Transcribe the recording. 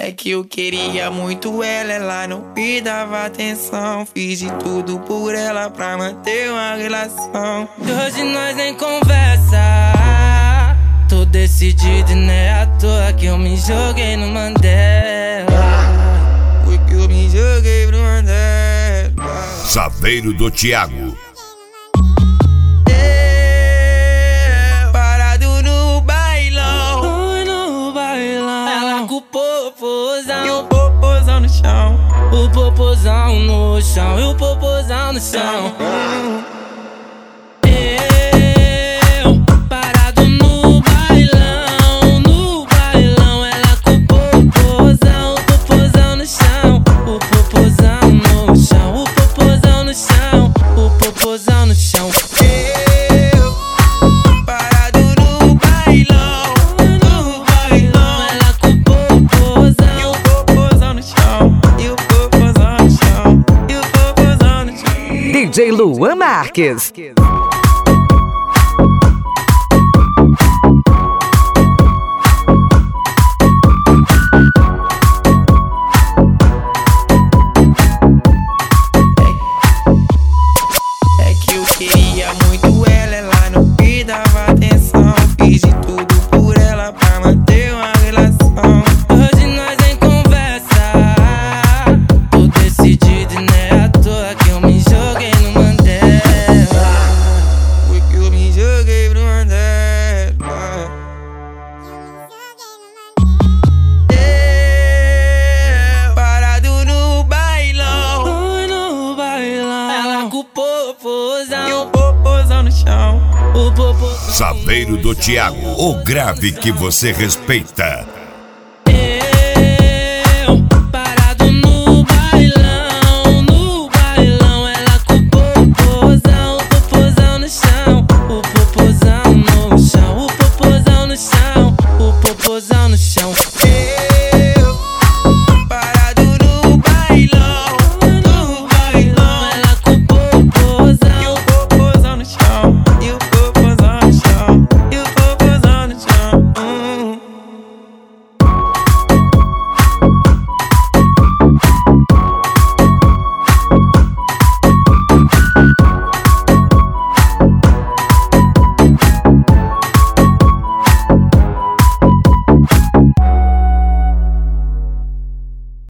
É que eu queria muito ela não me dava atenção. Fiz de tudo por ela pra manter uma relação. E hoje nós nem conversa. Tô decidido e não é à toa que eu me joguei no Mandela. Foi que eu me joguei pro Mandela. Saveiro do Thiago. Parado no bailão. No bailão. Ela com o popozão. E o popozão no chão. O popozão no chão. E o popozão no chão. Eu parado no bailão. No bailão. Ela com o popozão. O popozão no chão. O popozão no chão. O popozão no chão. O popozão no chão. Parado no bailão. No bailão. Ela com o popozão. E o popozão no chão. E o popozão no chão. E o popozão no chão. DJ Luan Marques. É que eu queria muito ela não me dava atenção. Fiz de tudo por ela pra manter uma relação. Hoje nós nem conversa. Tô decidido e não é à toa que eu me joguei no Mandela. Foi que eu me joguei pro Mandela. Parado no bailão. No bailão. Ela com o popozão. E o popozão no chão. O popozão. Saveiro do Thiago. O grave que você respeita.